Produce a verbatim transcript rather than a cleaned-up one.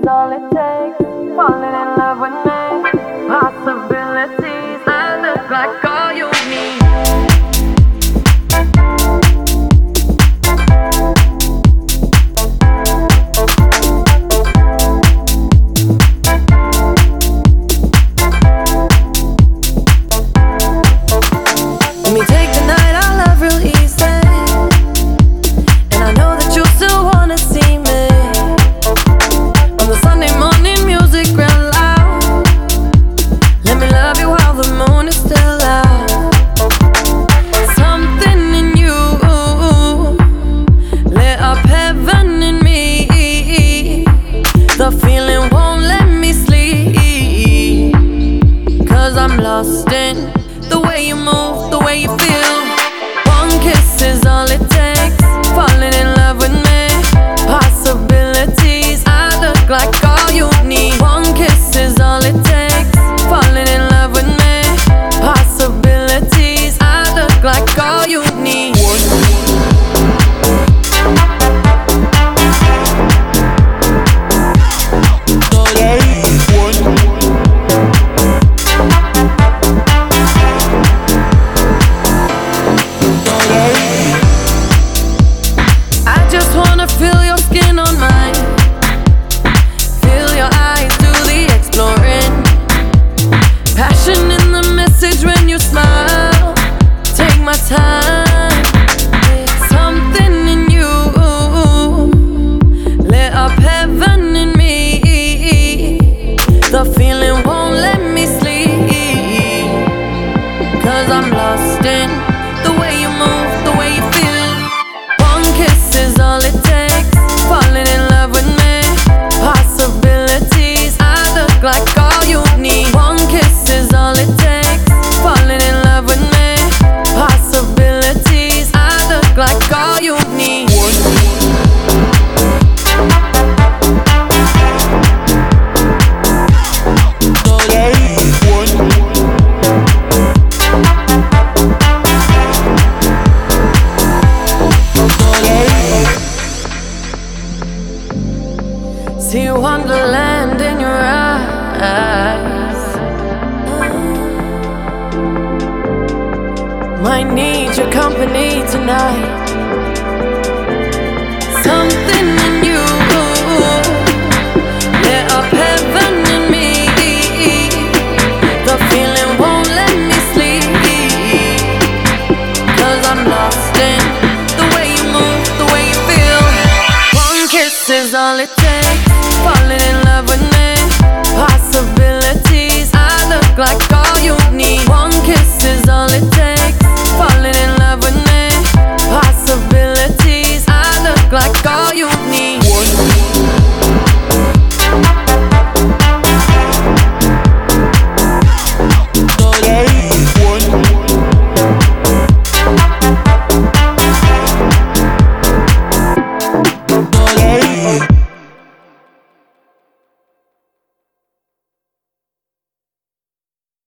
is all it takes. Falling in love with me. Possibilities, I look like all you need. Let me take the night I love real easy, and I know that you still wanna see me. On the Sunday morning music real loud. Let me love you while the moon is still out. Something in you lit up heaven in me. The feeling won't let me sleep, 'cause I'm lost in the way you move, the way you feel. One kiss is all it takes. Falling in love with me. Possibilities, I look like all you need. One kiss is all it takes. Falling in love with me. Possibilities, I look like all you need. Feel your skin on mine. Feel your eyes do the exploring. Passion in the message when you smile. Take my time. Something in you lit up heaven in me. The feeling won't let me sleep, 'cause I'm lost in the way you move, the way you feel. One kiss is all it takes. Falling in love with me. Possibilities, I look like all you need. One kiss is all it takes. Falling in love with me. Possibilities, I look like all you need. See wonderland in your eyes. Might need your company tonight. Something in you lit up heaven in me. The feeling won't let me sleep, 'cause I'm lost in the way you move, the way you feel. One kiss is all it takes. Falling in love with me. Possibilities, I look like all you need. One kiss is all it takes.